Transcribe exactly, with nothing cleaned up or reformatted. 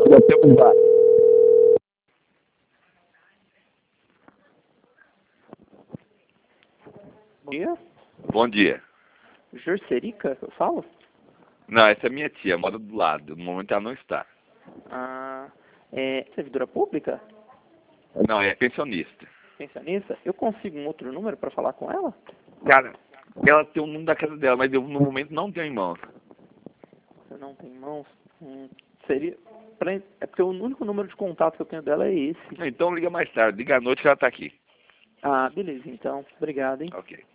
Já temos vários. Bom dia. Bom dia. Jorserica, eu falo? Não, essa é minha tia, mora do lado. No momento ela não está. Ah, é servidora pública? Não, é pensionista. Pensionista? Eu consigo um outro número para falar com ela? Cara, ela tem o número da casa dela, mas eu no momento não tenho em mãos. Você não tem mãos? Hum, seria... pra- É porque o único número de contato que eu tenho dela é esse. Então liga mais tarde, liga à noite que ela está aqui. Ah, beleza, então. Obrigado, hein? Ok.